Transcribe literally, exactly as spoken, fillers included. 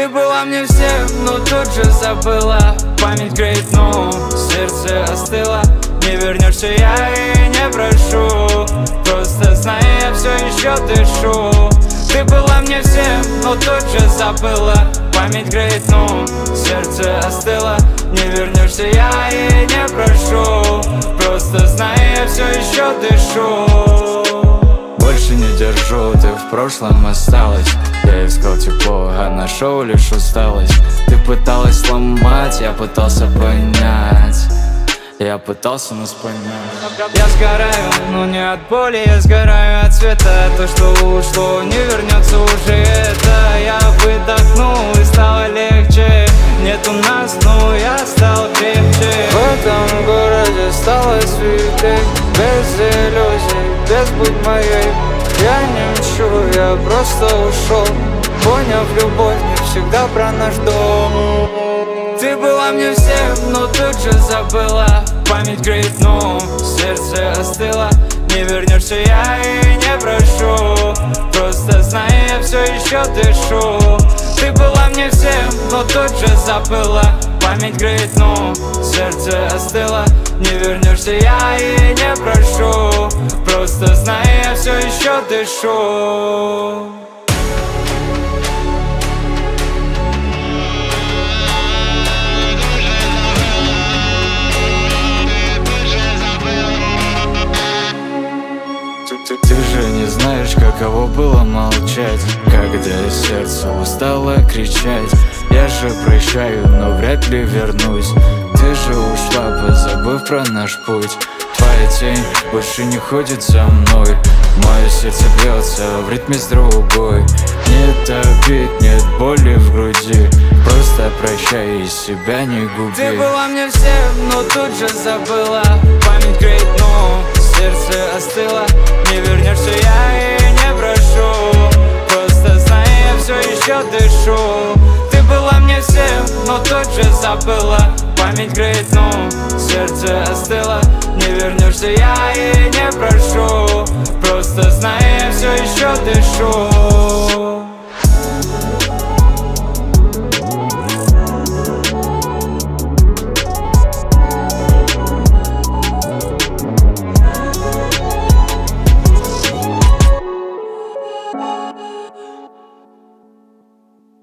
Ты была мне всем, но тут же забыла. Память греет, но сердце остыло. Не вернешься, я и не прошу. Просто знай, я все еще дышу. Ты была мне всем, но тут же забыла. Память греет, но сердце остыло. Не вернешься, я и не прошу. Просто знай, я все еще дышу. Больше не держу, ты в прошлом осталась. Я искал тепло, а нашел лишь усталость. Ты пыталась сломать, я пытался понять. Я пытался нас понять. Я сгораю, но не от боли, я сгораю от света. То, что ушло, не вернется уже это. Я выдохнул и стало легче. Нет у нас, но я стал крепче. В этом городе стало светлей. Без иллюзий, без будь моей. Я не мчу, я просто ушел. Поняв, любовь не всегда про наш дом. Ты была мне всем, но тут же забыла. Память греет, но сердце остыло. Не вернешься, я и не прошу. Просто знай, я все еще дышу. Ты была мне всем, но тут же забыла. Память греет, но сердце остыло. Не вернешься, я и не прошу. Просто знай, я все еще дышу. Ты, ты же не знаешь, каково было молчать, когда сердце устало кричать. Я же прощаю, но вряд ли вернусь. Ты же ушла, позабыв про наш путь. Твоя тень больше не ходит за мной. Мое сердце бьется в ритме с другой. Нет обид, нет боли в груди. Просто прощай и себя не губи. Ты была мне всем, но тут же забыла. Память греет, но сердце остыло. Не вернешься, я и не прошу. Просто знай, я все еще дышу. Ты была мне всем, но тут же забыла. Память греет,